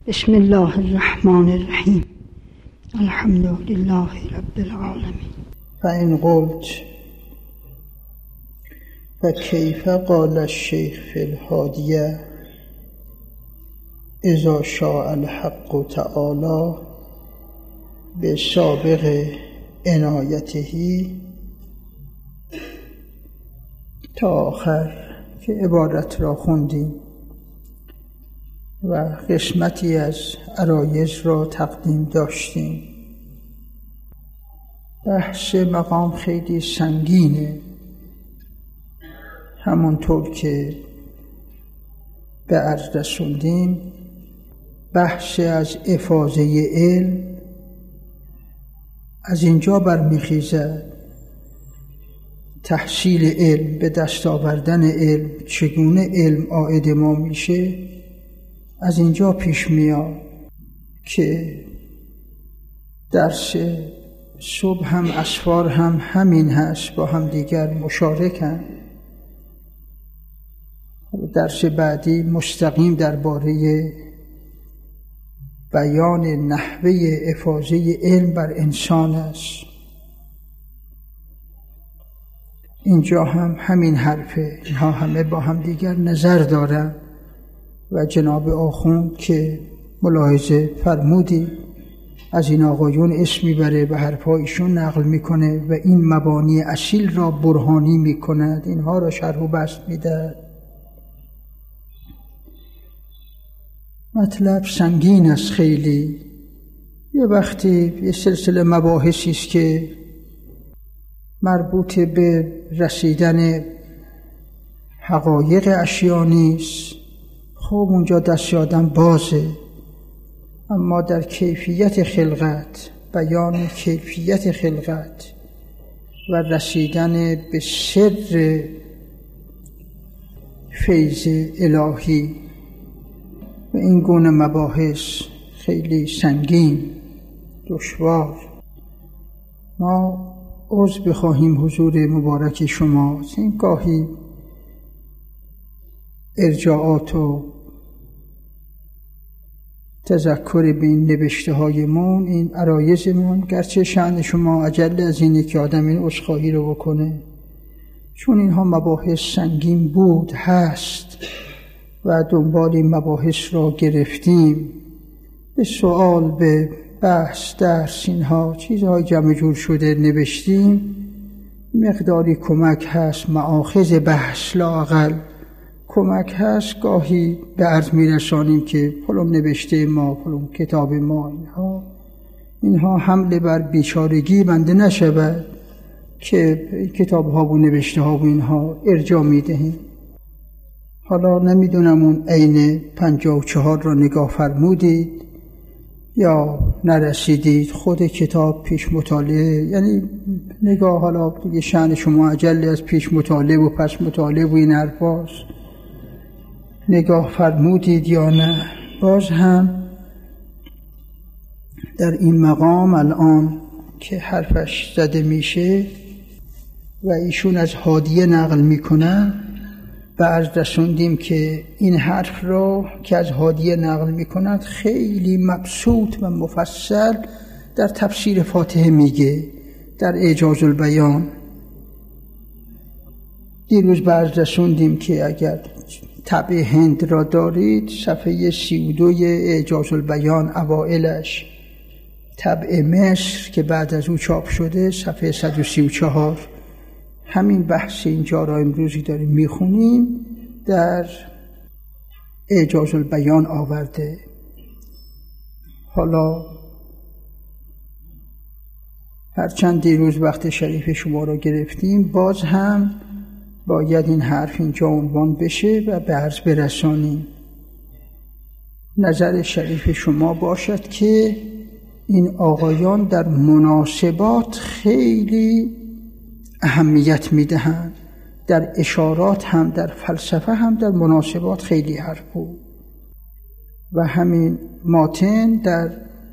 بسم الله الرحمن الرحیم. الحمد لله رب العالمین. فإن قلت فكيف قال الشيخ في الهادية إذا شاء الحق تعالى بسابق عنایته تا آخر که عبارت را خوندیم و قسمتی از عرایض را تقدیم داشتیم. بحث مقام خیلی سنگینه، همونطور که به عرض رسوندیم. بحث از افاضه علم از اینجا برمیخیزد. تحصیل علم، به دست آوردن علم، چگونه علم عائد ما میشه، از اینجا پیش میاد که درس صبح هم اسفار هم همین هست، با هم دیگر مشارکن. درس بعدی مستقیم درباره بیان نحوه افاضه علم بر انسان است. اینجا هم همین حرفه، اینها همه با هم دیگر نظر دارن و جناب آخوند که ملاحظه فرمودی از این آقایون اسم میبره و حرفایشون نقل میکنه و این مبانی اصیل را برهانی میکند، اینها را شرح و بسط میده. مطلب سنگین است خیلی. یه وقتی یه سلسله مباحثی است که مربوط به رسیدن حقایق اشیا نیست، خب اونجا دست آدم بازه. اما در کیفیت خلقت، بیان کیفیت خلقت و رسیدن به سر فیض الهی و این گونه مباحث خیلی سنگین، دشوار. ما عذر بخواهیم حضور مبارک شما. این گاهی ارجاعات و تذکر به این نوشته هایمون، این عرایضمون، گرچه شأن شما اجل از اینه که آدم این عذرخواهی رو بکنه، چون اینها مباحث سنگین بود، هست و دنبال این مباحث را گرفتیم. به سوال، به بحث، درس، اینها چیزهای جمع جور شده نوشتیم. مقداری کمک هست، مآخذ بحث لااقل کمک هست. گاهی به عرض میرسانیم که فلان نوشته ما، فلان کتاب ما، اینها حمله بر بیچارگی بنده نشود که کتاب ها و نوشته ها و اینها ارجاع میدهیم. حالا نمیدونم اون عین 54 را نگاه فرمودید یا نرسیدید، خود کتاب پیش مطالعه، یعنی نگاه، حالا دیگه شأن شما اجل از پیش مطالعه و پس مطالعه و این حرفاست، نگاه فرمودید یا نه. باز هم در این مقام الان که حرفش زده میشه و ایشون از هادیه نقل میکنن، و عرض رسوندیم که این حرف را که از هادیه نقل میکند خیلی مبسوط و مفصل در تفسیر فاتحه میگه، در اعجاز البیان. دیروز به عرض رسوندیم که اگر طبع هند را دارید، صفحه 32 اعجاز البیان اوائلش، طبع مصر که بعد از او چاپ شده صفحه 134، همین بحث اینجا را امروزی داریم میخونیم، در اعجاز البیان آورده. حالا هرچند دیروز وقت شریف شما را گرفتیم، باز هم باید این حرف اینجا عنوان بشه و به عرض برسانیم. نظر شریف شما باشد که این آقایان در مناسبات خیلی اهمیت میدهند، در اشارات هم، در فلسفه هم، در مناسبات خیلی حرف بود. و همین ماتن در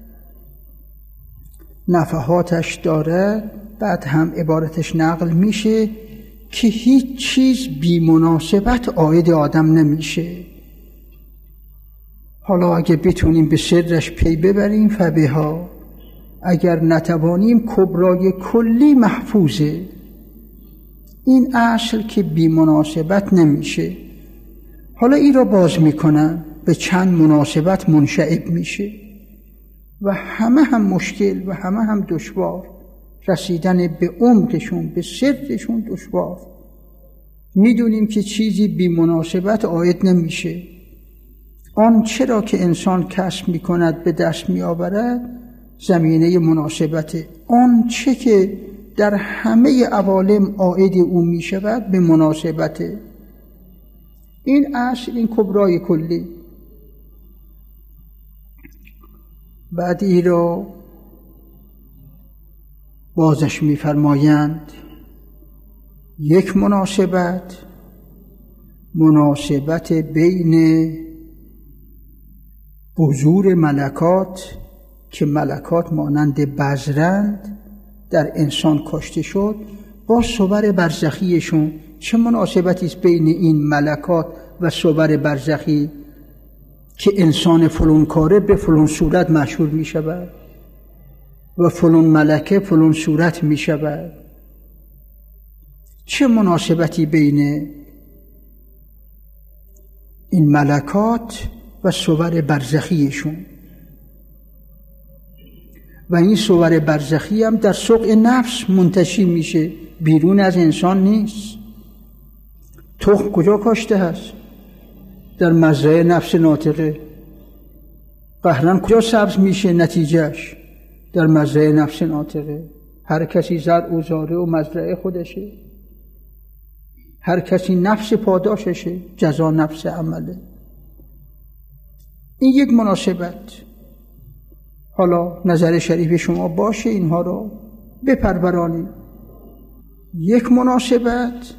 نفحاتش داره، بعد هم عبارتش نقل میشه که هیچ چیز بی مناسبت عاید آدم نمیشه. حالا اگه بتونیم به سرش پی ببریم فبها، اگر نتوانیم کبرای کلی محفوظه. این اصل که بی مناسبت نمیشه. حالا این را باز میکنن، به چند مناسبت منشعب میشه و همه هم مشکل و همه هم دشوار، رسیدن به عمقشون به سرشون دشوار. میدونیم که چیزی بی مناسبت عاید نمیشه. آن چرا که انسان کسب میکند به دست میآورد زمینه مناسبته. آن چه که در همه عوالم عاید او میشود به مناسبته. این اصل، این کبرای کلی. بعد ای را بازش میفرمایند یک مناسبت بین بذور ملکات که ملکات مانند بذرند در انسان کاشته شد با صور برزخیشون. چه مناسبتی است بین این ملکات و صور برزخی که انسان فلان کاره به فلان صورت مشهور می شود و فلان ملکه فلان صورت می شود. چه مناسبتی بین این ملکات و صور برزخیشون؟ و این صور برزخی هم در سوق نفس منتشر میشه، بیرون از انسان نیست. تخم کجا کاشته هست؟ در مزرعه نفس ناطقه. قهرن کجا سبز میشه نتیجهش؟ در مزرعه نفس ناطقه. هر کسی زرع و زاره و مزرعه خودشه، هر کسی نفس پاداششه، جزا نفس عمله. این یک مناسبت. حالا نظر شریف شما باشه اینها رو بپرورانید. یک مناسبت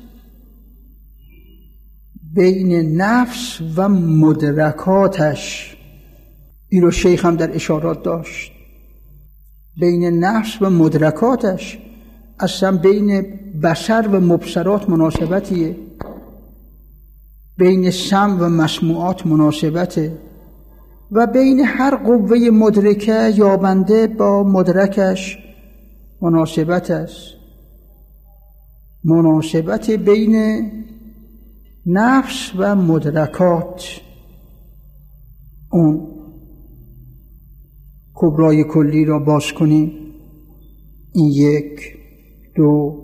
بین نفس و مدرکاتش. این رو شیخ هم در اشارات داشت. بین نفس و مدرکاتش، اصلا بین بصر و مبصرات مناسبتیه، بین سمع و مسموعات مناسبته و بین هر قوه مدرکه یابنده با مدرکش مناسبت است. مناسبت بین نفس و مدرکات. اون کبرای کلی را باز کنیم. این یک، دو،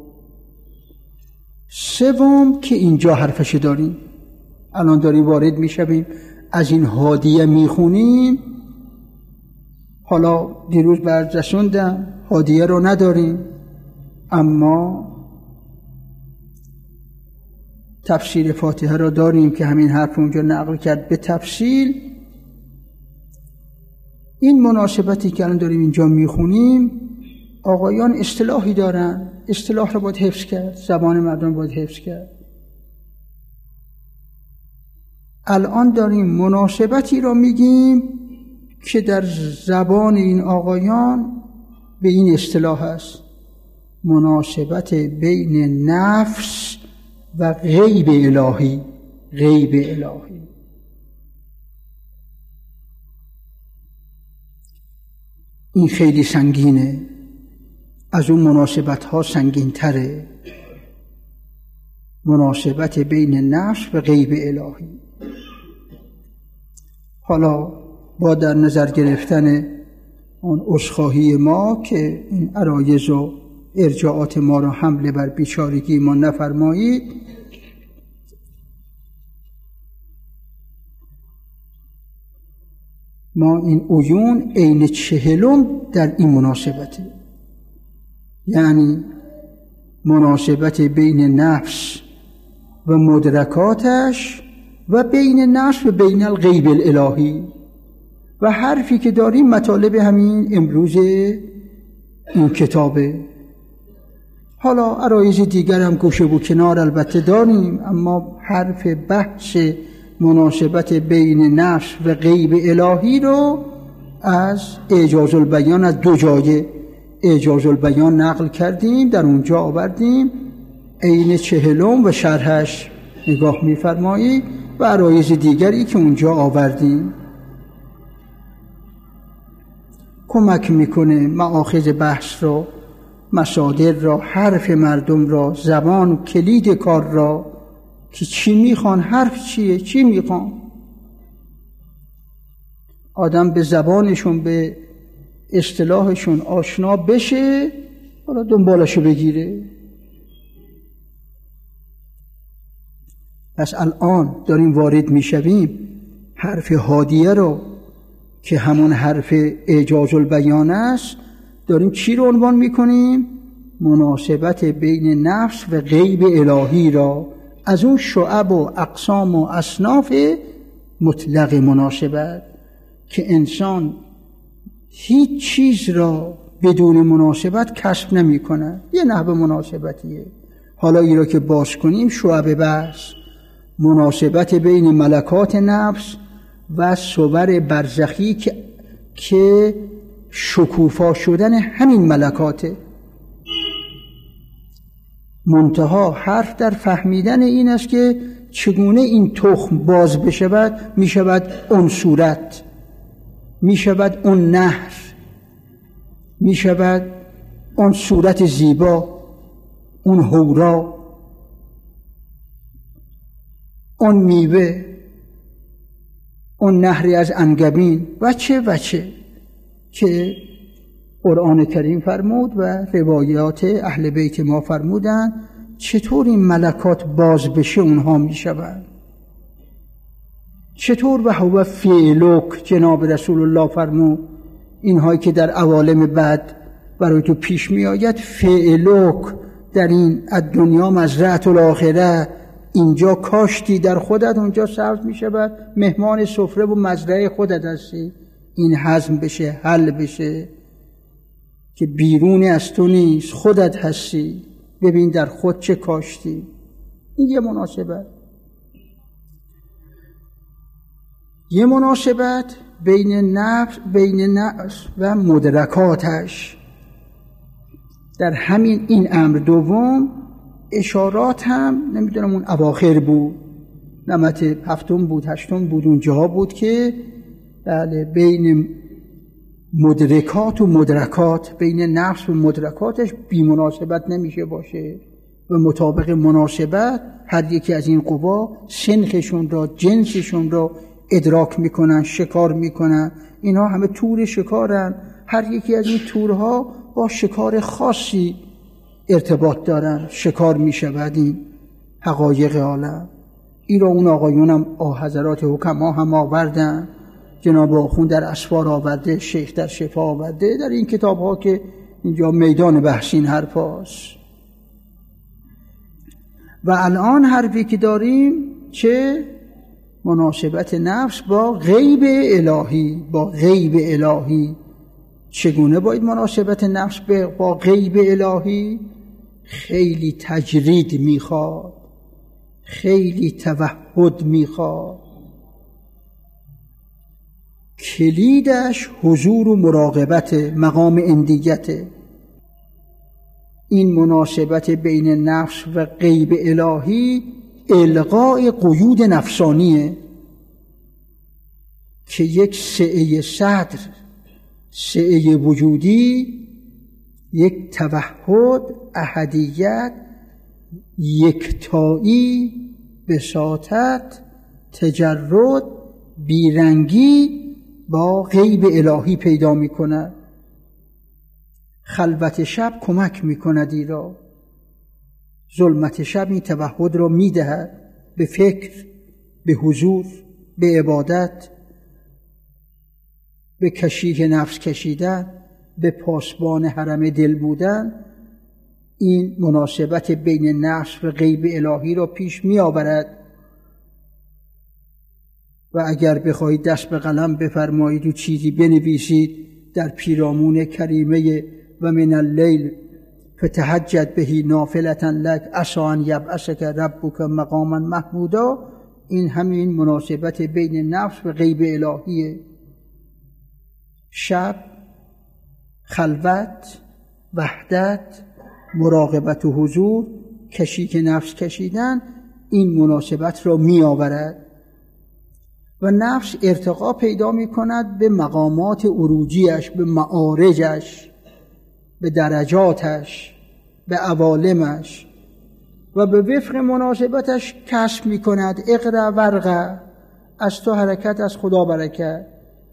سوم که اینجا حرفش داریم. الان داریم وارد میشویم، از این هادیه میخونیم. حالا دیروز بررسوندم هادیه رو نداریم، اما تفسیر فاتحه را داریم که همین حرف اونجا نقل کرد به تفصیل. این مناسبتی که الان داریم اینجا میخونیم، آقایان اصطلاحی دارن، اصطلاح را باید حفظ کرد، زبان مردم باید حفظ کرد. الان داریم مناسبتی را میگیم که در زبان این آقایان به این اصطلاح است: مناسبت بین نفس و غیب الهی. غیب الهی این خیلی سنگینه، از اون مناسبت ها سنگین تره. مناسبت بین نفس و غیب الهی. حالا با در نظر گرفتن اون عذرخواهی ما که این عرایض و ارجاعات ما را حمله بر بیچارگی ما نفرمایید، ما این عیون عین 40 در این مناسبته. یعنی مناسبت بین نفس و مدرکاتش و بین نفس و بین الغیب الالهی. و حرفی که داریم مطالب همین امروز این کتابه. حالا عرایض دیگر هم گوشه و کنار البته داریم، اما حرف بحث مناسبت بین نفس و غیب الهی رو از اعجاز البیان، از 2 جای اعجاز البیان نقل کردیم، در اونجا آوردیم. عین 40 و شرحش نگاه می‌فرمایید و عرایض دیگری که اونجا آوردیم. کمک میکنه مآخذ بحث را، مصادر را، حرف مردم را، زبان کلید کار را که چی میخوان، حرف چیه، چی میخوان. آدم به زبانشون، به اصطلاحشون آشنا بشه، حالا دنبالشو بگیره. پس الان داریم وارد میشویم حرف هادیه رو که همون حرف اعجاز البیان است، داریم چی رو عنوان میکنیم؟ مناسبت بین نفس و غیب الهی را، از اون شعب و اقسام و اصناف مطلق مناسبت که انسان هیچ چیز را بدون مناسبت کسب نمی کنه. یه نحو مناسبتیه. حالا این را که باز کنیم شعب بحث، مناسبت بین ملکات نفس و صور برزخی که شکوفا شدن همین ملکاته. منتها حرف در فهمیدن این است که چگونه این تخم باز بشود، می شود اون صورت، می شود اون نهر، می شود اون صورت زیبا، اون حورا، اون میوه، اون نهری از انگبین و چه که قرآن کریم فرمود و روایات اهل بیت ما فرمودن چطور این ملکات باز بشه اونها می شود. چطور و هو فعلک، جناب رسول الله فرمود اینهایی که در عوالم بعد برای تو پیش می آید، فعلک در این دنیا مزرعة الاخره، اینجا کاشتی در خودت، اونجا سبز می شود، مهمان سفره و مزرعه خودت هستی. این هضم بشه، حل بشه که بیرونی از تو نیست، خودت هستی. ببین در خود چه کاشتی. این یه مناسبت. یه مناسبت بین نفس و مدرکاتش. در همین این امر دوم اشارات هم نمیدونم اون اواخر بود، نمت هفتم بود، هشتم بود، اونجا بود که بله بین مدرکات و مدرکات، بین نفس و مدرکاتش بی مناسبت نمیشه باشه و مطابق مناسبت هر یکی از این قوا سنخشون را، جنسشون را ادراک میکنن، شکار میکنن. اینها همه تور شکارن، هر یکی از این تورها با شکار خاصی ارتباط دارن، شکار میشود این حقایق عالم. این را اون آقایونم حضرات حکما هم آوردن، جناب آخوند در اسفار آورده، شیخ در شفا آورده، در این کتاب ها که اینجا میدان بحث این حرف هاست. و الان حرفی که داریم چه؟ مناسبت نفس با غیب الهی. با غیب الهی چگونه باید مناسبت نفس با غیب الهی؟ خیلی تجرید میخواد، خیلی توحد میخواد. کلیدش حضور و مراقبت، مقام اندیته. این مناسبت بین نفس و غیب الهی الغاء قیود نفسانیه که یک سعه صدر، سعه وجودی، یک توحد، احدیت، یکتایی، بساطت، تجرد، بیرنگی با غیب الهی پیدا می کند. خلوت شب کمک می کند ای را. ظلمت شب این توحد را می دهد به فکر، به حضور، به عبادت، به کشیح نفس کشیدن، به پاسبان حرم دل بودن. این مناسبت بین نفس و غیب الهی را پیش می آورد. و اگر بخواهید دست به قلم بفرمایید و چیزی بنویسید در پیرامون کریمه و من اللیل فتهجد بهی نافلة لک عسی ان یبعثک ربک مقاما محمودا، این همین مناسبت بین نفس و غیب الهیه. شب، خلوت، وحدت، مراقبت و حضور، کشیک نفس کشیدن، این مناسبت را می آورد. و نفس ارتقا پیدا می کند به مقامات عروجیش، به معارجش، به درجاتش، به عوالمش و به وفق مناسبتش کسب می کند. اقرأ ورقه، از تو حرکت از خدا برکت.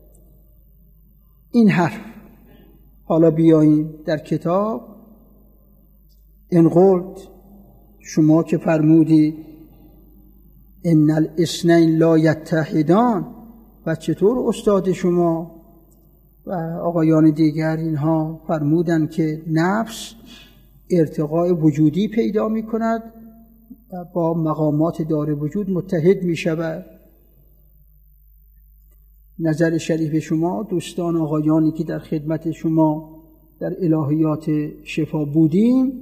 این حرف. حالا بیاییم در کتاب. ان قلت، شما که فرمودید ان الاثنین لا یتحدان، و چطور استاد شما و آقایان دیگر اینها فرمودن که نفس ارتقاء وجودی پیدا می کند و با مقامات دار وجود متحد می شود؟ نظر شریف شما دوستان آقایانی که در خدمت شما در الهیات شفا بودیم،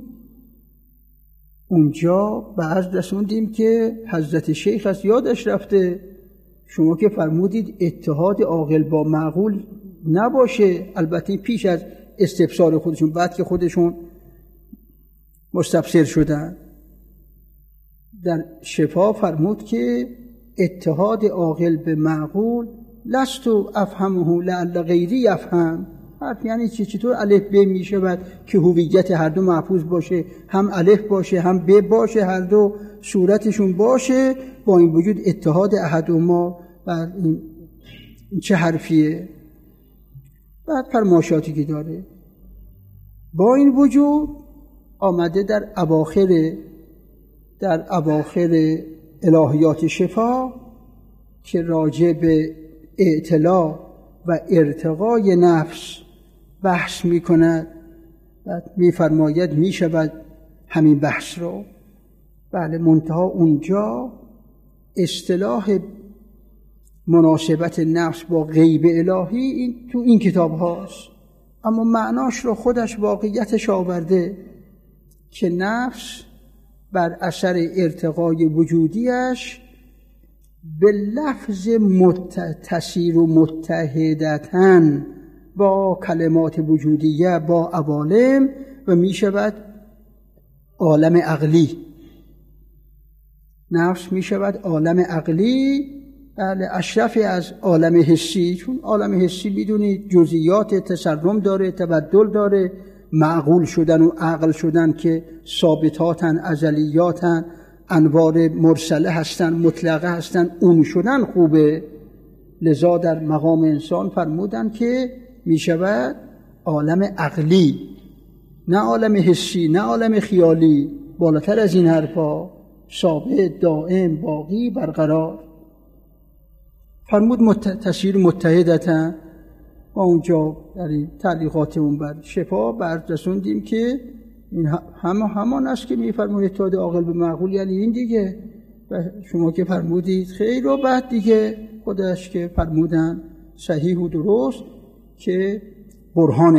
اونجا به عرض رسوندیم که حضرت شیخ از یادش رفته. شما که فرمودید اتحاد عاقل با معقول نباشه، البته پیش از استبصار خودشون، بعد که خودشون مستبصر شدن، در شفا فرمود که اتحاد عاقل به معقول لست افهمه لعل غیری یفهم. حرف یعنی چطور الف ب میشه بعد که هویت هر دو محفوظ باشه، هم الف باشه هم ب باشه، هر دو صورتشون باشه، با این وجود اتحاد احدهما. و این چه حرفیه؟ بعد فرمایشاتی که داره. با این وجود آمده در اواخر الهیات شفا که راجع به اعتلا و ارتقای نفس بحث می کند و می فرماید می شود همین بحث رو. بله، منتها اونجا اصطلاح مناسبت نفس با غیب الهی تو این کتاب هاست، اما معناش رو خودش واقعیتش آورده که نفس بر اثر ارتقای وجودیش به لفظ تسیر و متحدتن با کلمات وجودیه، با عوالم، و می شود عالم عقلی. نفس می شود عالم عقلی، بله، اشرف از عالم حسی. چون عالم حسی میدونید جزئیات تسرم داره، تبدل داره، معقول شدن و عقل شدن که ثابتاتن، ازلیاتن، انوار مرسله هستن، مطلقه هستن. اون شدن خوبه. لذا در مقام انسان فرمودن که می شود عالم عقلی، نه عالم حسی، نه عالم خیالی، بالاتر از این حرفا، ثابت، دائم، باقی، برقرار. فرمود تسیر متحدتن. و اونجا در این تعلیقاتمون بر شفا بررسوندیم که این همان است که می‌فرماید اتحاد عاقل به معقول، یعنی این دیگه. و شما که فرمودید خیر و بعد دیگه خودش که فرمودن صحیح و درست که برهانی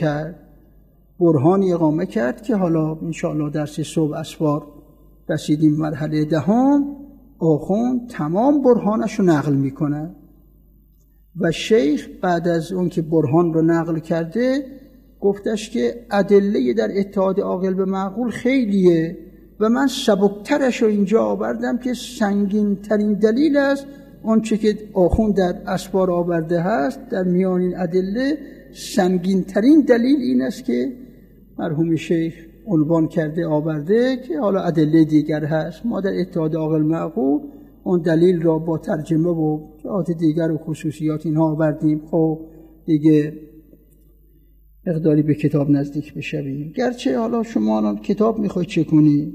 اقامه کرد که حالا انشاءالله درس صبح اسفار رسیدیم مرحله دهم. آخوند تمام برهانش رو نقل میکنه و شیخ بعد از اون که برهان رو نقل کرده گفتش که ادله در اتحاد عاقل به معقول خیلیه و من سبکترش رو اینجا آوردم که سنگین ترین دلیل است اون چه که آخوند در اسفار آورده هست. در میان این ادله سنگین ترین دلیل این است که مرحوم شیخ عنوان کرده آورده که حالا ادله دیگر هست. ما در اتحاد عاقل معقول اون دلیل را با ترجمه و جهات دیگر و خصوصیات اینها آوردیم. خب دیگه مقداری به کتاب نزدیک بشویم، گرچه حالا شما الان کتاب میخواید چه کنی.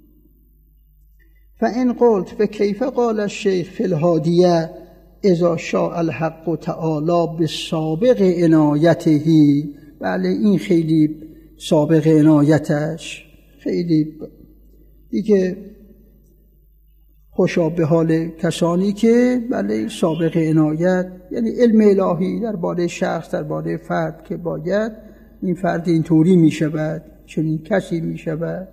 فإن قلت فكيف قال الشيخ في الهادية اذا شاء الحق تعالى بسابق عنایته. بله، این خیلی سابق عنایتش خیلی دیگه خوشا به حال کسانی که بله سابق عنایت یعنی علم الهی درباره شخص، درباره فرد که باید این فرد اینطوری می شود، چنین کسی می شود.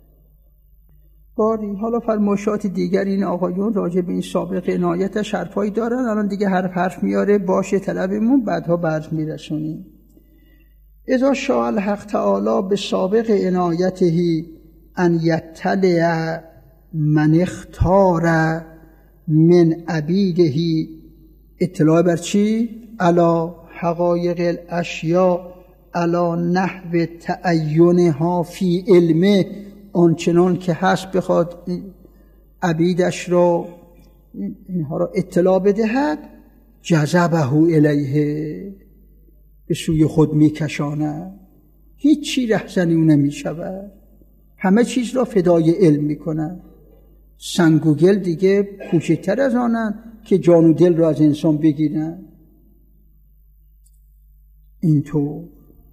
باری حالا فرمایشات دیگر این آقایون راجع به این سابق عنایتش حرفایی دارن. الان دیگه حرف میاره، باشه طلبمون، بعدها برز میرسونیم. اذا شاء الحق تعالی به سابق عنایته ان یطلع من اختار من عبیده اطلاع بر چی؟ علا حقایق الاشیاء علا نحو تعینها فی علمه، آنچنان که هست بخواد عبیدش را اینها را اطلاع بدهد. جذبه الیه، به سوی خود میکشاند، هیچی رهزنی او نمیشود، همه چیز را فدای علم میکنند. سنگ و گل دیگه کوچکتر از آنند که جان و دل را از انسان بگیرند. اینطور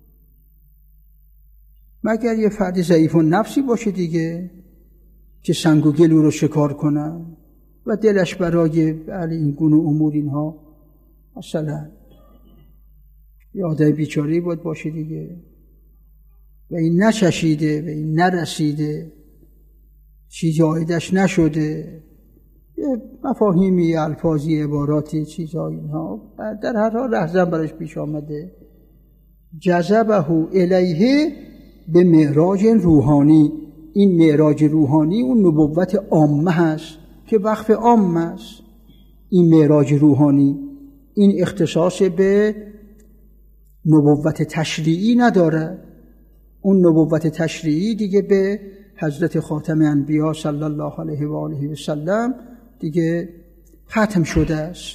مگر یه فرد ضعیف و نفسی باشه دیگه که سنگ و گل او رو شکار کنن و دلش برای این گونه امور اینها، مثلا یه آدم بیچاره‌ای باشه دیگه و این نچشیده و این نرسیده، چیزی عایدش نشده، یه مفاهیمی، الفاظی، عباراتی، چیزها اینها در هر حال رهزن براش پیش آمده. جذبه الیه به معراج روحانی. این معراج روحانی اون نبوت عامه هست که وقف عام است. این معراج روحانی این اختصاص به نبوت تشریعی نداره. اون نبوت تشریعی دیگه به حضرت خاتم انبیا صلی الله علیه و آله و سلم دیگه ختم شده است.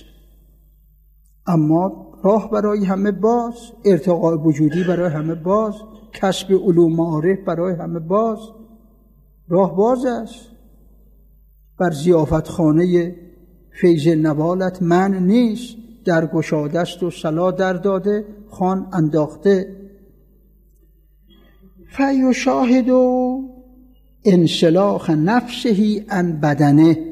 اما راه برای همه باز، ارتقاء وجودی برای همه باز، کسب علوم معارف برای همه باز، راه باز است. بر ضیافت خانه فیض نوالت منع نیست، در گشاده است و صلا در داده خوان انداخته. فیشاهد انسلاخ نفسه عن بدنه.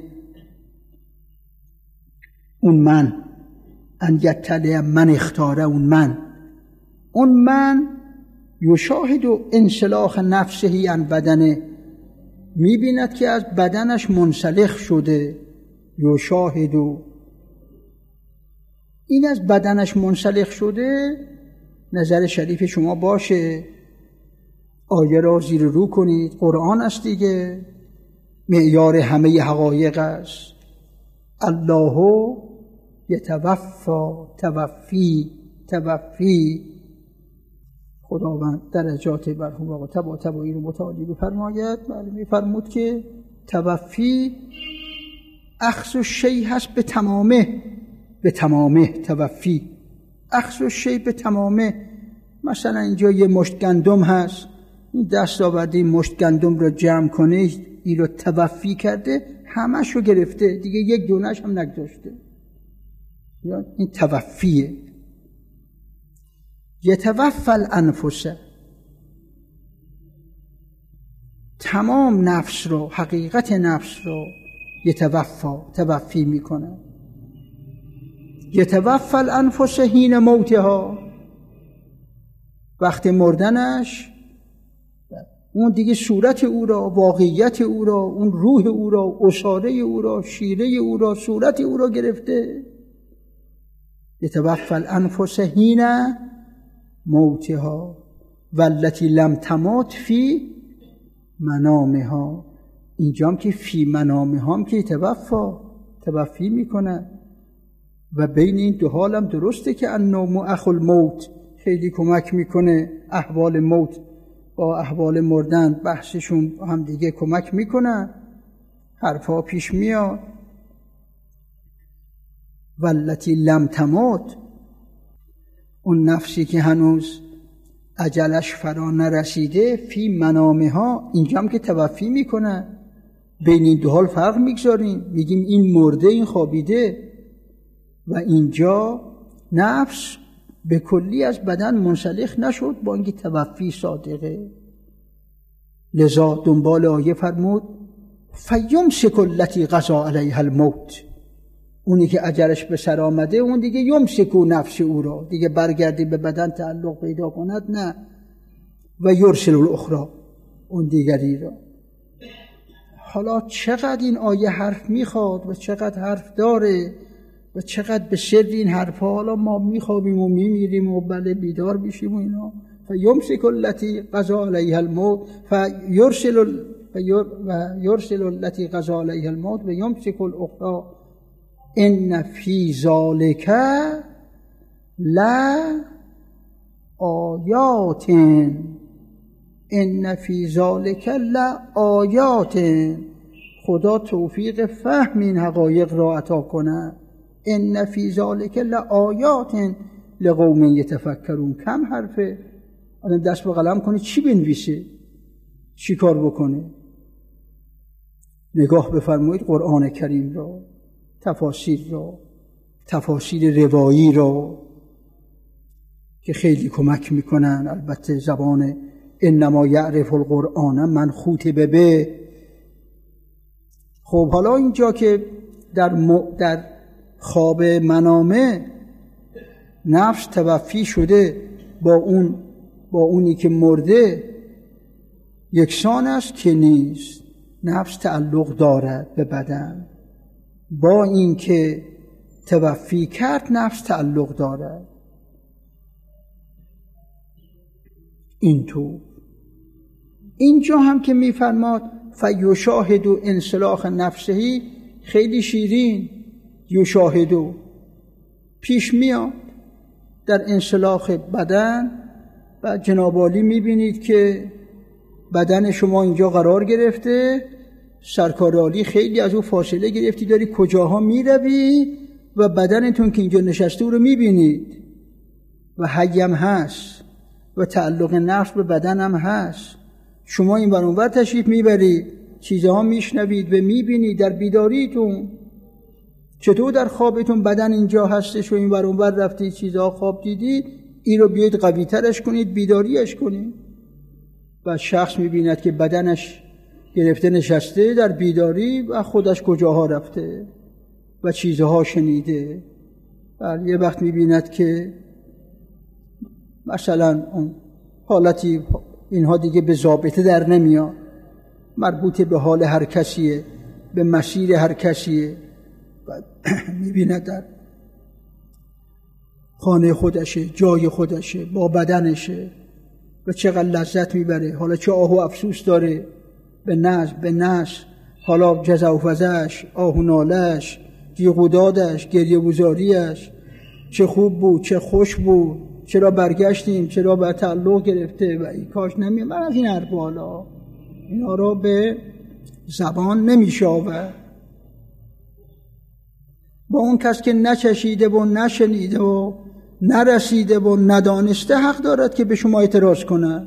اون من ان یطلع من اختاره، اون من یشاهد انسلاخ نفسه عن بدنه، میبیند که از بدنش منسلخ شده. یشاهد، این از بدنش منسلخ شده، نظر شریف شما باشه، آیه را زیر رو کنید، قرآن است دیگه، معیار همه حقایق است. الله توفی خداوند درجات مرحوم آقا طباطبایی رو متعالی بفرماید. میفرمود که توفی اخذ الشیء هست به تمامه توفی اخذ الشیء به تمامه. مثلا اینجا یه مشت گندم هست، این دست آورده این مشت گندم رو جمع کنه، این رو توفی کرده، همش رو گرفته دیگه، یک دونش هم نگذاشته. این توفیه. یتوفی الانفس، تمام نفس رو، حقیقت نفس رو توفی میکنه. یتوفی الانفس حین موتها، وقت مردنش اون دیگه صورت او را، واقعیت او را، اون روح او را، اصاره او را، شیره او را، صورت او را گرفته. یتوفی الانفس حین موتها والتی لم تمات فی منامها. اینجام که فی منامها هم که توفی میکنه. و بین این دو حالم درسته که النوم اخو الموت خیلی کمک میکنه. احوال موت با احوال مردن بحثشون هم دیگه کمک میکنه، حرفا پیش میاد. والتی لم تمات، اون نفسی که هنوز اجلش فرا نرسیده، فی منامها، اینجا هم که توفی میکنه. بین این دو حال فرق میگذاریم، میگیم این مرده، این خوابیده، و اینجا نفس به کلی از بدن منسلخ نشد، با اینکه توفی صادقه. لذا دنبال آیه فرمود فیمسک التی قضا علیها الموت، اونی که اجلش به سر آمده اون دیگه یمسکو نفس او را، دیگه برگردی به بدن تعلق پیدا کند نه. و یرسل الاخری، اون دیگری را. حالا چقدر این آیه حرف میخواد و چقدر حرف داره و چقدر به سر این حرفا. حالا ما میخوابیم و میمیریم و بله بیدار بشیم و اینا. فیمسک التی قضا علیها الموت یرسل التی قضا علیها الموت و یمسک الاخری ان فی ذالک لآیات، ان فی ذالک لآیات. خدا توفیق فهم این حقایق را عطا کنه. ان فی ذالک لآیات لقوم یتفکرون. کم حرفه. آدم دست به قلم کنه چی بنویسه، چی کار بکنه؟ نگاه بفرمایید قرآن کریم را، تفاسیر را، تفاسیر روایی را که خیلی کمک میکنن. البته زبان انما یعرف القرآن من خوطب به. خب حالا اینجا که در خواب منامه نفس توفی شده با اونی که مرده یکسان است که نیست. نفس تعلق دارد به بدن، با این که توفی کرد نفس تعلق دارد. اینطور اینجا هم که میفرماد فیشاهد انسلاخ نفسهی، خیلی شیرین. یشاهدو پیش میاد در انسلاخ بدن و جناب عالی میبینید که بدن شما اینجا قرار گرفته، سرکار عالی خیلی از او فاصله گرفتی، داری کجاها میروی و بدنتون که اینجا نشسته او رو میبینید و حیم هست و تعلق نفس به بدن هم هست. شما این ور اون ور تشریف میبرید، چیزها میشنوید و میبینید در بیداریتون. چطور در خوابتون بدن اینجا هستش و این ور اون ور رفتید چیزها خواب دیدید، این رو بیاید قوی ترش کنید، بیداریش کنید. و شخص میبیند که بدنش گرفته نشسته در بیداری و خودش کجاها رفته و چیزها شنیده. و یه وقت میبیند که مثلا اون حالتی اینها دیگه به ضابطه در نمیاد، مربوط به حال هر کسیه، به مسیر هر کسیه. میبیند در خانه خودشه، جای خودشه، با بدنشه و چقدر لذت میبره. حالا چه آه و افسوس داره به نس، حالا جزع و فزعش، آه و نالش، جیغ و دادش، گریه و زاریش، چه خوب بود، چه خوش بود، چرا برگشتیم، چرا به تعلق گرفته و ای کاش نمیم. من از این حرف حالا اینا را به زبان نمیشاور. با اون کس که نچشیده و نشنیده و نرسیده و ندانسته حق دارد که به شما اعتراض کنه.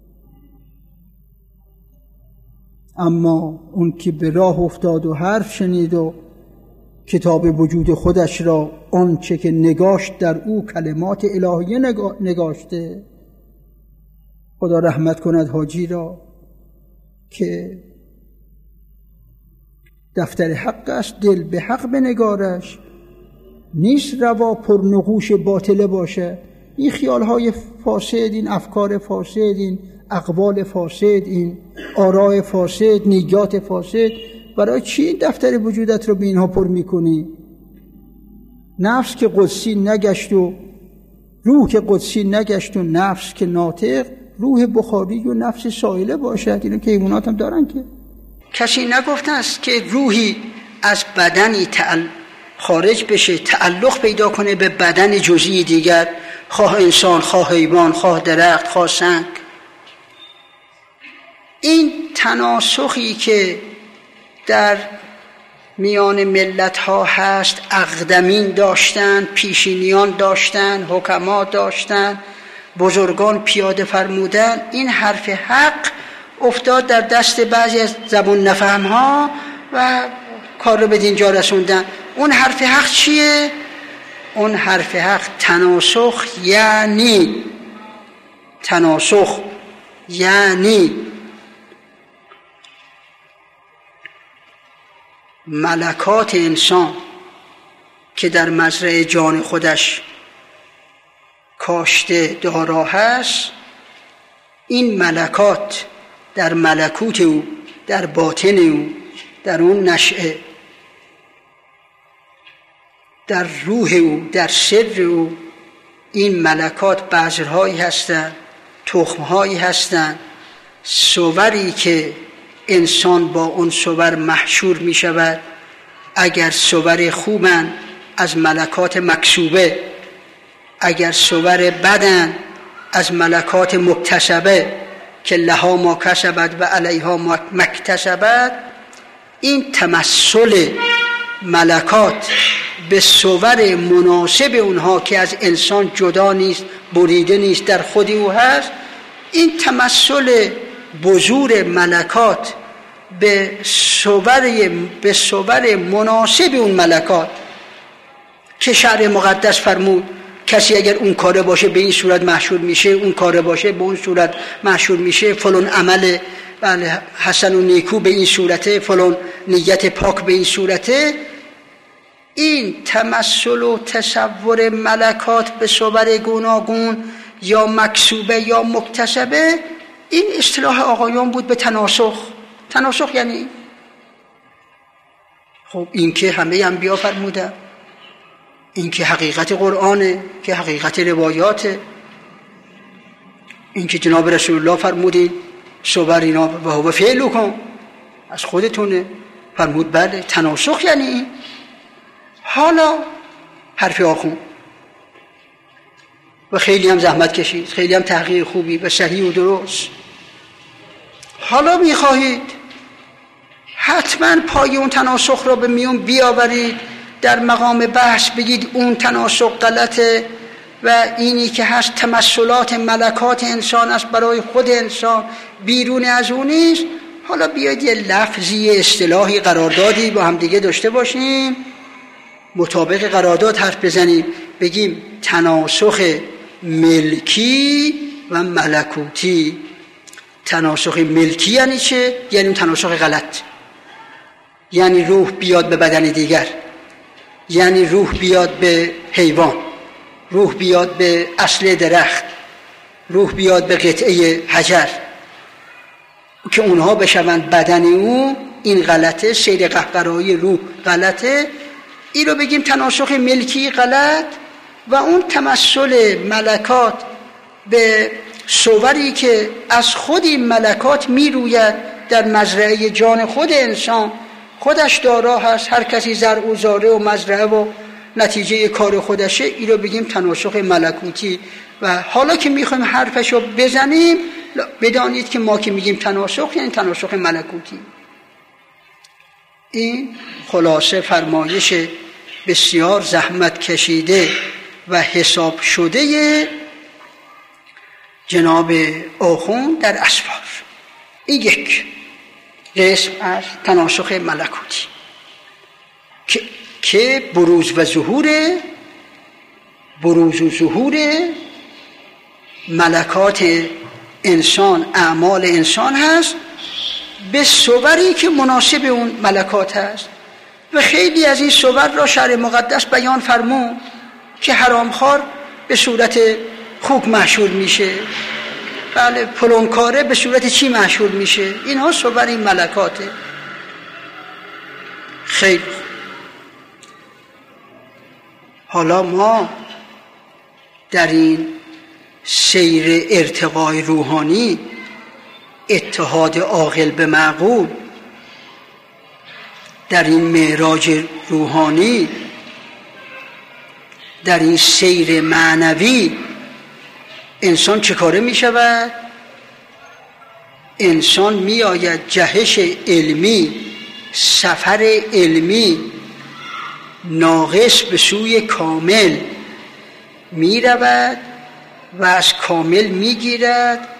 اما اون که به راه افتاد و حرف شنید و کتاب وجود خودش را، آنچه که نگاشت در او کلمات الهیه نگاشته. خدا رحمت کند حاجی را که دفتر حق است، دل به حق بنگارش، نیست روا پر نقوش باطله باشه. این خیالهای فاسد، این افکار فاسد، این اقوال فاسد، این آراء فاسد، نیات فاسد، برای چی دفتر وجودت رو به اینها پر میکنی؟ نفس که قدسی نگشت و روح که قدسی نگشت و نفس که ناطق، روح بخاری و نفس سائله باشد. اینو که حیوانات هم دارن. که کسی نگفته است که روحی از بدنی خارج بشه، تعلق پیدا کنه به بدن جزئی دیگر، خواه انسان، خواه حیوان، خواه درخت، خواه سنگ. این تناسخی که در میان ملت ها هست، اقدمین داشتن، پیشینیان داشتن، حکما داشتن، بزرگان پیاده فرمودن، این حرف حق افتاد در دست بعضی از زبون نفهم ها و کار رو به دینجا رسوندن. اون حرف حق چیه؟ اون حرف حق تناسخ یعنی ملکات انسان که در مزرعه جان خودش کاشته دارا هست، این ملکات در ملکوت او، در باطن او، در اون نشأه، در روح او، در سر او، این ملکات بذرهایی هستند، تخمهایی هستند، صوری که انسان با اون صور محشور می شود. اگر صور خوبن از ملکات مکسوبه، اگر صور بدن از ملکات مکتسبه که لها ما کسبت و علیها ما مکتسبت. این تمثل ملکات به صور مناسب اونها که از انسان جدا نیست، بریده نیست، در خودی او هست، این تمثل بذور ملکات به صور مناسب اون ملکات که شرع مقدس فرمود کسی اگر اون کاره باشه به این صورت محشور میشه، اون کاره باشه به اون صورت محشور میشه، فلان عمل بله حسن و نیکو به این صورته، فلان نیت پاک به این صورته. این تمثل و تصور ملکات به صور گوناگون یا مکسوبه یا مکتسبه، این اصطلاح آقایان بود به تناسخ. تناسخ یعنی خب این که همه انبیا فرمودن، این که حقیقت قرآنه، که حقیقت روایاته، این که جناب رسول الله فرمودین صور اینا و هو فعلکم، از خودتونه. فرمود بله تناسخ یعنی این. حالا حرف آخون و خیلی هم زحمت کشید، خیلی هم تحقیق خوبی و صحیح و درست. حالا میخواهید حتما پای اون تناسخ را به میون بیاورید، در مقام بحث بگید اون تناسخ غلطه و اینی که هست تمثلات ملکات انسان است برای خود انسان، بیرون از اون نیست. حالا بیاید یه لفظی اصطلاحی قراردادی با هم دیگه داشته باشیم، مطابق قرارداد حرف بزنیم، بگیم تناسخ ملکی و ملکوتی. تناسخ ملکی یعنی چه؟ یعنی تناسخ غلط، یعنی روح بیاد به بدن دیگر، یعنی روح بیاد به حیوان، روح بیاد به اصل درخت، روح بیاد به قطعه حجر که اونها بشوند بدن او. این غلطه، سیر قهقرایی روح غلطه. این رو بگیم تناسخ ملکی غلط. و اون تمثل ملکات به صوری که از خود این ملکات می روید در مزرعه جان خود انسان، خودش دارا هست، هر کسی زرع و زاره و مزرعه و نتیجه کار خودشه، این رو بگیم تناسخ ملکوتی. و حالا که میخوایم حرفش رو بزنیم بدانید که ما که میگیم تناسخ یعنی تناسخ ملکوتی. این خلاصه فرمایش بسیار زحمت کشیده و حساب شده جناب آخوند در اسفار. این یک قسم از تناسخ ملکوتی که بروز و ظهور ملکات انسان، اعمال انسان هست به صوری که مناسب اون ملکات هست. و خیلی از این صور را شرع مقدس بیان فرمود که حرامخوار به صورت خوک محشور میشه، بله پلونکاره به صورت چی محشور میشه. اینها صور این ملکاته. خیلی حالا ما در این سیر ارتقای روحانی، اتحاد عاقل به معقول، در این معراج روحانی، در این سیر معنوی انسان چه کاره می شود؟ انسان می آید جهش علمی، سفر علمی ناقص به سوی کامل می رود و از کامل می گیرد،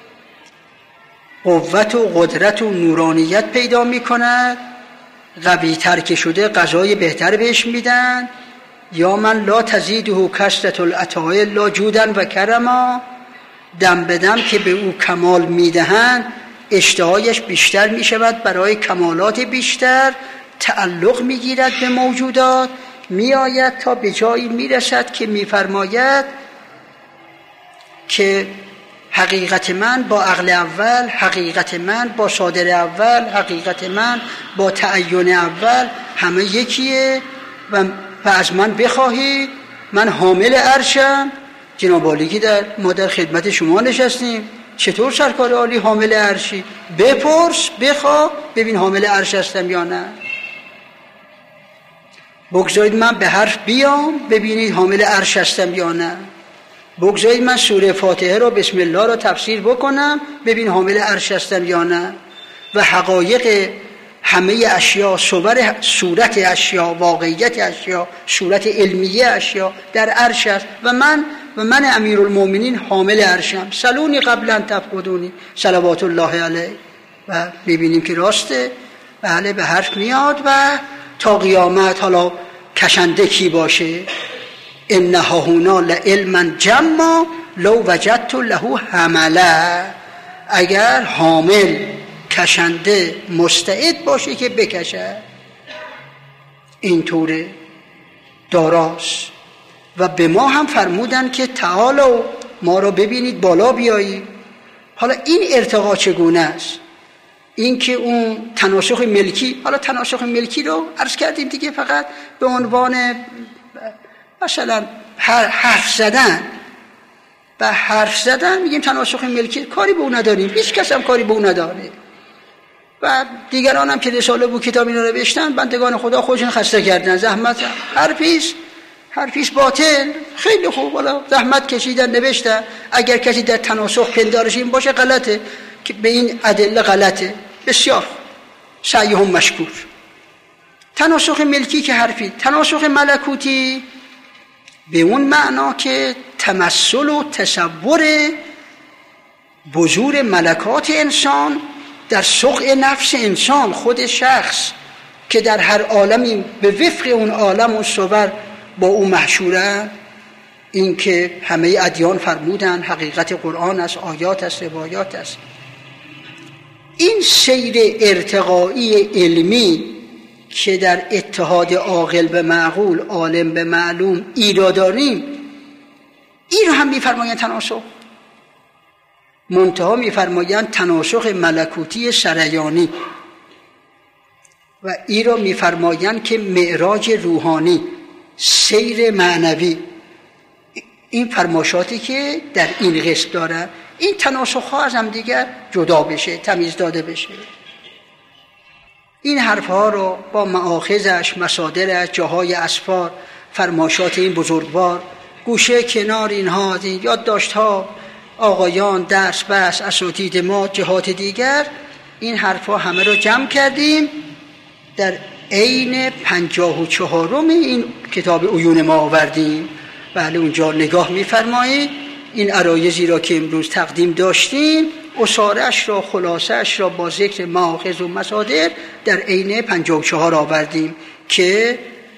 قوت و قدرت و نورانیت پیدا می کند، قوی تر که شده غذای بهتر بهش میدن. یا من لا تزیده کثرة العطاء الا جودا و کرما، دم به دم که به او کمال میدهند اشتهایش بیشتر میشود برای کمالات بیشتر، تعلق میگیرد به موجودات، میآید تا به جایی میرسد که میفرماید که حقیقت من با عقل اول، حقیقت من با صادر اول، حقیقت من با تعین اول همه یکیه و از من بخواهید، من حامل عرشم. جناب عالی که ما در خدمت شما نشستیم، چطور سرکار عالی حامل عرشی؟ بپرس، بخواه، ببین حامل عرش هستم یا نه. بگذارید من به حرف بیام ببینید حامل عرش هستم یا نه. بگذارید من سوره فاتحه رو بسم الله رو تفسیر بکنم ببین حامل عرش هستم یا نه. و حقایق همه اشیا، صورت اشیا، واقعیت اشیا، صورت علمیه اشیا در عرش است و من امیرالمومنین حامل عرشم. سلونی قبل ان تفقدونی صلوات الله علیه. و ببینیم که راسته، بله به حرف میاد و تا قیامت حالا کشنده کی باشه. انها هنا لعلما جما لو وجدت له حملا. اگر حامل کشنده مستعد باشه که بکشه اینطوره داراست. و به ما هم فرمودن که تعالوا ما رو ببینید بالا بیایید. حالا این ارتقا چگونه است؟ این که اون تناسخ ملکی، حالا تناسخ ملکی رو عرض کردیم دیگه فقط به عنوان مثلا حرف زدن میگیم تناسخ ملکی، کاری به اون نداریم، هیچ کس هم کاری به اون نداره. و دیگران هم که رساله و کتاب اینا رو نوشتن بندگان خدا خودشون خسته کردن، زحمت حرفیش باطل، خیلی خوب، حالا زحمت کشیدن نوشتن. اگر کسی در تناسخ پندارش این باشه غلطه، که به این ادله غلطه، بسیار سعیهم مشکور. تناسخ ملکی که حرفی، تناسخ ملکوتی به اون معنا که تمثل و تصور بذور ملکات انسان در سقع نفس انسان، خود شخص که در هر عالمی به وفق اون عالم و صور با او محشورن. این که همه ادیان فرمودن حقیقت قرآن است، آیات است، روایات است. این سیر ارتقایی علمی که در اتحاد عاقل به معقول، عالم به معلوم ایراد داریم، این رو هم می‌فرمایند تناسخ. منتها می‌فرمایند تناسخ ملکوتی سریانی و این رو می‌فرمایند که معراج روحانی، سیر معنوی. این فرماشاتی که در این قسم دارن، این تناسخ‌ها از هم دیگر جدا بشه، تمیز داده بشه. این حرف‌ها رو با مآخذش، مصادرش، جاهای اسفار، فرماشات این بزرگوار، گوشه کنار اینها، یادداشت‌ها آقایان، درس بس، اساتید ما، جهات دیگر، این حرف‌ها همه رو جمع کردیم در عین 54م این کتاب عیون ما آوردیم. بله اونجا نگاه می‌فرمایید این عرایضی را که امروز تقدیم داشتیم، اساره‌اش را، خلاصه‌اش را با ذکر مآخذ و مصادر در عین 54 آوردیم که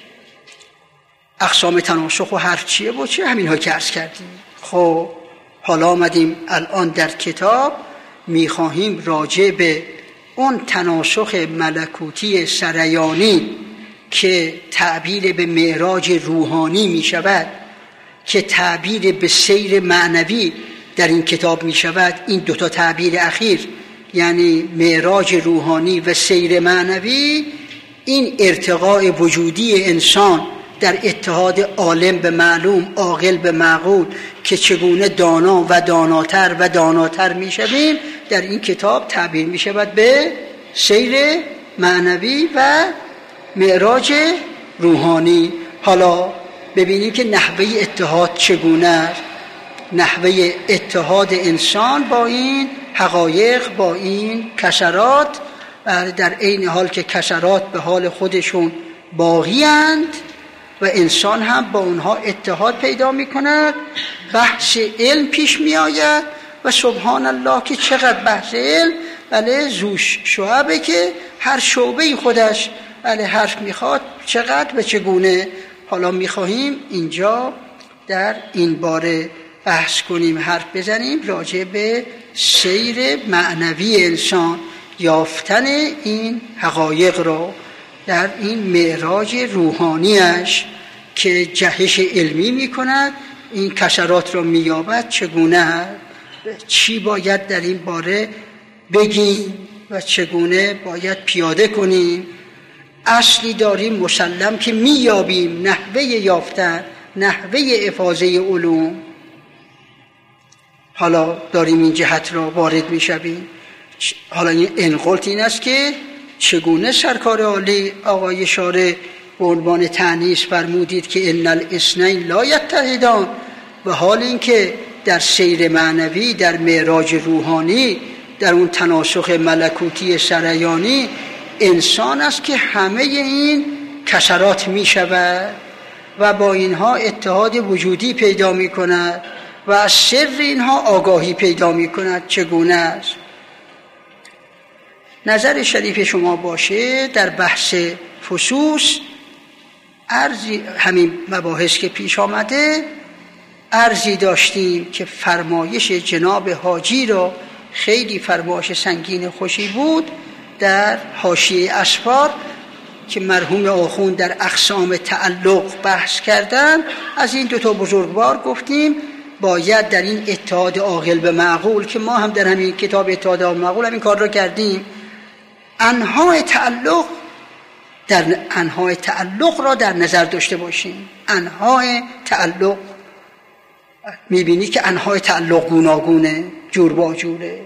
اقسام تناسخ و حرف چیه و چه، همینها که عرض کردیم. خب حالا آمدیم الان در کتاب می‌خواهیم راجع به اون تناسخ ملکوتی سریانی که تعبیر به معراج روحانی می شود، که تعبیر به سیر معنوی در این کتاب می شود، این دوتا تعبیر اخیر یعنی معراج روحانی و سیر معنوی، این ارتقاء وجودی انسان در اتحاد عالم به معلوم، عاقل به معقول، که چگونه دانا و داناتر و داناتر می شویم، در این کتاب تعبیر می شود به سیر معنوی و معراج روحانی. حالا ببینیم که نحوه اتحاد چگونه است، نحوه اتحاد انسان با این حقایق، با این کسرات، در عین حال که کسرات به حال خودشون باقی اند و انسان هم با اونها اتحاد پیدا می کند. بحث علم پیش می آید و سبحان الله که چقدر بحث علم، بله زوش شعبه که هر شعبه خودش بله حرف میخواد، چقدر و چگونه. حالا میخواهیم اینجا در این باره بحث کنیم، حرف بزنیم راجع به سیر معنوی انسان، یافتن این حقایق را در این معراج روحانیش که جهش علمی میکند، این کسرات را مییابد. چگونه، چی باید در این باره بگیم و چگونه باید پیاده کنیم. اصلی داریم مسلم که مییابیم، نحوه یافتن، نحوه افاضه علوم. حالا داریم این جهت را وارد میشویم. حالا این انقلت این است که چگونه سرکار عالی آقای شارع به عنوان تأنیث فرمودید که ان الاثنین لا یتحدان، و حال این که در سیر معنوی، در معراج روحانی، در اون تناسخ ملکوتی سریانی انسان است که همه این کسرات می شود و با اینها اتحاد وجودی پیدا می کند و از سر اینها آگاهی پیدا می کند. چگونه است؟ نظر شریف شما باشه در بحث فصوص عرضی، همین مباحث که پیش آمده، عرضی داشتیم که فرمایش جناب حاجی را خیلی فرمایش سنگین خوشی بود در حاشیه اسفار که مرحوم آخوند در اقسام تعلق بحث کردن. از این دو تا بزرگوار گفتیم باید در این اتحاد عاقل به معقول که ما هم در همین کتاب اتحاد عاقل به معقول همین کار را کردیم، انواع تعلق را در نظر داشته باشیم. انواع تعلق میبینی که انواع تعلق گوناگونه، جور با جوره.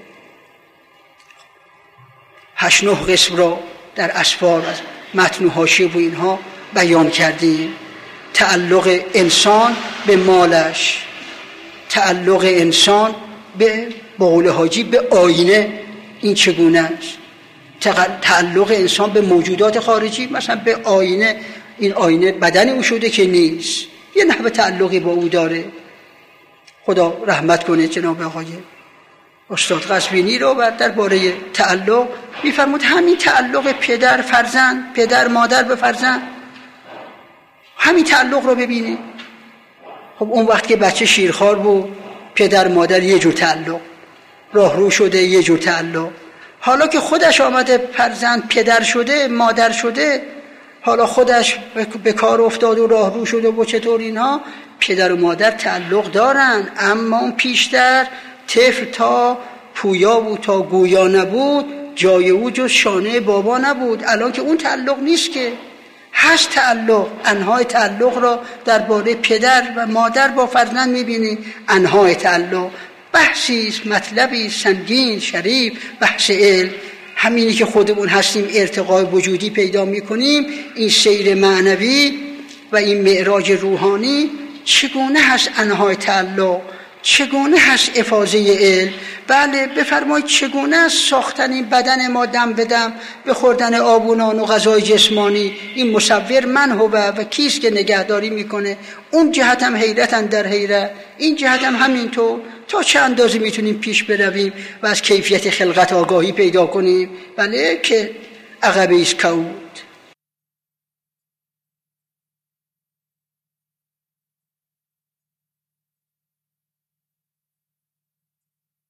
8-9 قسم را در اسفار از متن و حاشیه و اینها بیان کردیم. تعلق انسان به مالش، تعلق انسان به قول حاجی به آینه، این چگونه است؟ تعلق انسان به موجودات خارجی، مثلا به آینه، این آینه بدن او شده که نیست، یه نحو تعلقی با او داره. خدا رحمت کنه جناب آقای استاد قزوینی رو و درباره تعلق میفرمود همین تعلق پدر فرزند، پدر مادر به فرزند، همین تعلق رو ببینید. خب اون وقت که بچه شیرخوار بود پدر مادر یه جور تعلق، راهرو شده یه جور تعلق. حالا که خودش آمده فرزند پدر شده، مادر شده، حالا خودش به کار افتاد و راهرو شده و چطور اینها، پدر و مادر تعلق دارن، اما اون پیشتر طفل تا پویا بود، تا گویا نبود، جای او جز شانه بابا نبود. الان که اون تعلق نیست که هست تعلق، انواع تعلق را درباره پدر و مادر با فرزند میبینی. انواع تعلق بحثی مطلبی سنگین شریف، بحث علم، همینی که خودمون هستیم ارتقای وجودی پیدا میکنیم. این سیر معنوی و این معراج روحانی چگونه هست انواع تعلق، چگونه هست افاضه علم. بله بفرمایید چگونه است ساختن این بدن ما دم به دم به خوردن آب و نان و غذای جسمانی. این مصور من هو و کیست که نگهداری میکنه. اون جهت هم حیرتن در حیرت، این جهت هم همینطور. تا چه اندازه میتونیم پیش برویم و از کیفیت خلقت آگاهی پیدا کنیم؟ بله که عقبه ایست کو